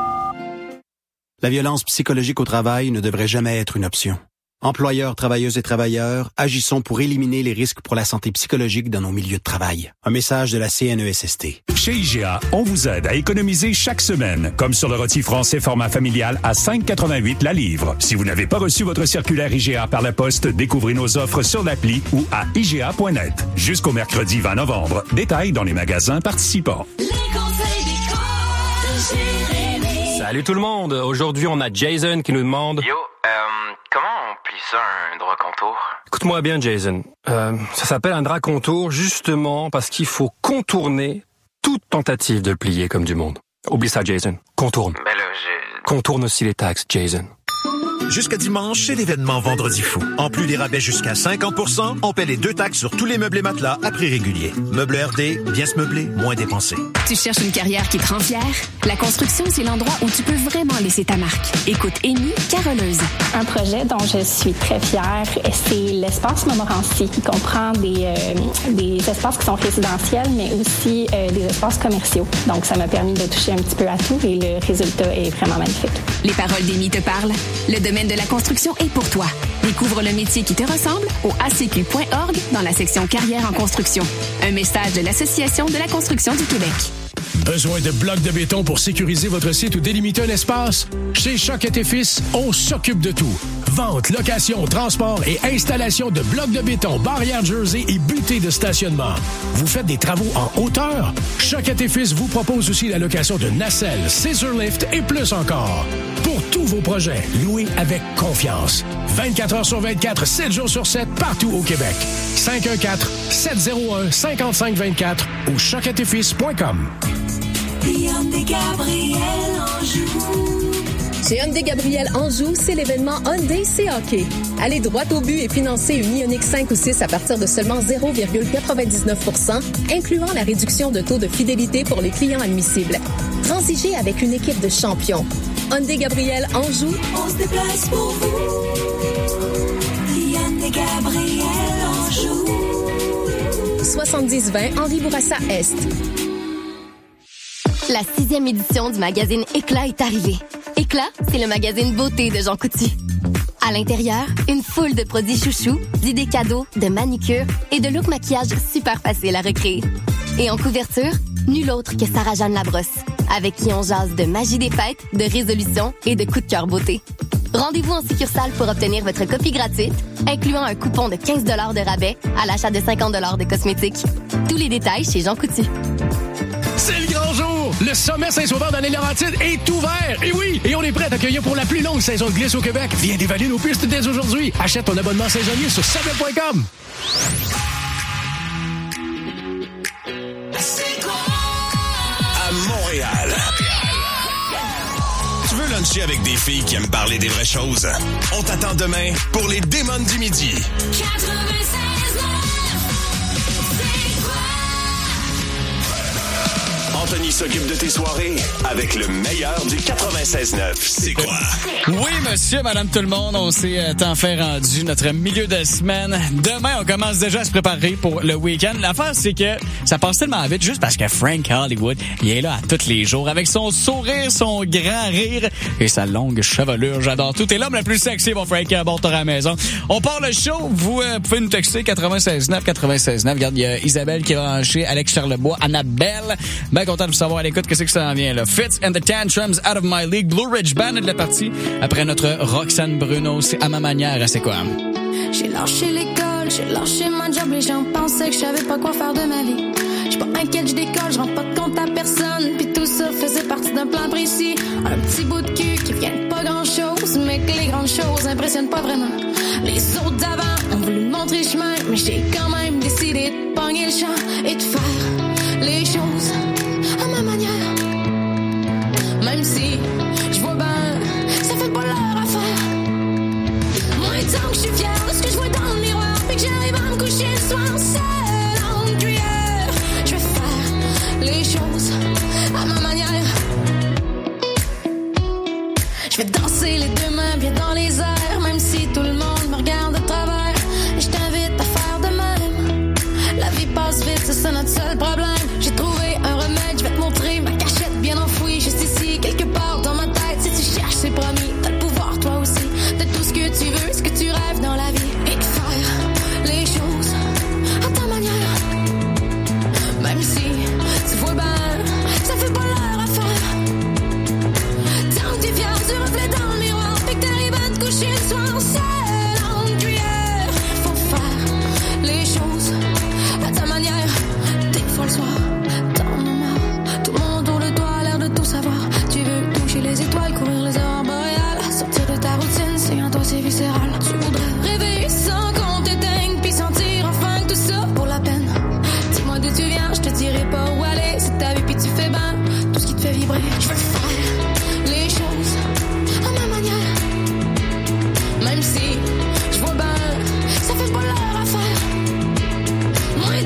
La violence psychologique au travail ne devrait jamais être une option. Employeurs, travailleuses et travailleurs, agissons pour éliminer les risques pour la santé psychologique dans nos milieux de travail. Un message de la CNESST. Chez IGA, on vous aide à économiser chaque semaine, comme sur le rôti français format familial à 5,88 la livre. Si vous n'avez pas reçu votre circulaire IGA par la poste, découvrez nos offres sur l'appli ou à IGA.net. Jusqu'au mercredi 20 novembre. Détails dans les magasins participants. Salut tout le monde! Aujourd'hui, on a Jason qui nous demande... Yo, comment on plie ça, un drap contour? Écoute-moi bien, Jason. Ça s'appelle un drap contour justement parce qu'il faut contourner toute tentative de le plier comme du monde. Oublie ça, Jason. Contourne. Ben là, Contourne aussi les taxes, Jason. Jusqu'à dimanche, c'est l'événement Vendredi fou. En plus des rabais jusqu'à 50%, on paie les 2 taxes sur tous les meubles et matelas à prix régulier. Meubles RD, bien se meubler, moins dépenser. Tu cherches une carrière qui te rend fier? La construction, c'est l'endroit où tu peux vraiment laisser ta marque. Écoute Amy, Caroleuse. Un projet dont je suis très fière, c'est l'espace Montmorency, qui comprend des espaces qui sont résidentiels, mais aussi des espaces commerciaux. Donc, ça m'a permis de toucher un petit peu à tout et le résultat est vraiment magnifique. Les paroles d'Amy te parlent. Le domaine de la construction est pour toi. Découvre le métier qui te ressemble au acq.org dans la section Carrière en construction. Un message de l'Association de la construction du Québec. Besoin de blocs de béton pour sécuriser votre site ou délimiter un espace? Chez Choquette & Fils, on s'occupe de tout. Vente, location, transport et installation de blocs de béton, barrières jersey et butées de stationnement. Vous faites des travaux en hauteur? Choquette & Fils vous propose aussi la location de nacelles, scissor lift et plus encore. Pour tous vos projets, louez avec confiance. 24 heures sur 24, 7 jours sur 7, partout au Québec. 514-701-5524 ou choquettetfils.com. Hyundai Gabriel Anjou. Chez Hyundai Gabriel Anjou, c'est l'événement Hyundai C-Hockey. Allez droit au but et financez une Ioniq 5 ou 6 à partir de seulement 0,99%, incluant la réduction de taux de fidélité pour les clients admissibles. Transigez avec une équipe de champions. Hyundai Gabriel Anjou. On se déplace pour vous. Hyundai Gabriel Anjou. 7020 Henri Bourassa Est. La 6e édition du magazine Éclat est arrivée. Éclat, c'est le magazine beauté de Jean Coutu. À l'intérieur, une foule de produits chouchous, d'idées cadeaux, de manicure et de looks maquillage super faciles à recréer. Et en couverture, nul autre que Sarah-Jeanne Labrosse, avec qui on jase de magie des fêtes, de résolution et de coups de cœur beauté. Rendez-vous en succursale pour obtenir votre copie gratuite, incluant un coupon de 15 $ de rabais à l'achat de 50 $ de cosmétiques. Tous les détails chez Jean Coutu. C'est le grand jour! Le sommet Saint-Sauveur dans les Laurentides est ouvert! Et oui! Et on est prêt à t'accueillir pour la plus longue saison de glisse au Québec. Viens dévaler nos pistes dès aujourd'hui. Achète ton abonnement saisonnier sur sabel.com. À Montréal. Tu veux luncher avec des filles qui aiment parler des vraies choses? On t'attend demain pour les Démons du Midi. 96.9. Anthony s'occupe de tes soirées avec le meilleur du 96.9. C'est quoi? Oui, monsieur, madame, tout le monde, on s'est enfin rendu notre milieu de semaine. Demain, on commence déjà à se préparer pour le week-end. L'affaire, c'est que ça passe tellement vite juste parce que Frank Hollywood, il est là à tous les jours avec son sourire, son grand rire et sa longue chevelure. J'adore tout. T'es l'homme le plus sexy, mon Frank, bon retour à la maison. On part le show. Vous pouvez nous texter 96.9, 96.9. Regarde, il y a Isabelle qui est branchée, Alex Charlebois, Annabelle. Ben content de vous savoir à l'écoute. Qu'est-ce que ça en vient, là? Fitz and the Tantrums, Out of My League. Blue Ridge Band est de la partie. Après notre Roxane Bruno, c'est à ma manière. C'est quoi? J'ai lâché l'école, j'ai lâché ma job. Les gens pensaient que je savais pas quoi faire de ma vie. J'suis pas inquiète, je décolle, je rends pas compte à personne. Puis tout ça faisait partie d'un plan précis. Un petit bout de cul qui vient de pas grand-chose, mais que les grandes choses impressionnent pas vraiment. Les autres d'avant ont voulu me montrer chemin, mais j'ai quand même décidé de pogner le champ et de faire les choses à ma manière. Même si je vois ben, ça fait pas leur affaire. Moi, tant que je suis fière de ce que je vois dans le miroir, puis que j'arrive à me coucher le soir seule en cuillère, je vais faire les choses à ma manière. Je vais danser les deux mains bien dans les airs, même si tout le monde me regarde de travers. Et je t'invite à faire de même. La vie passe vite, c'est ça notre seul problème.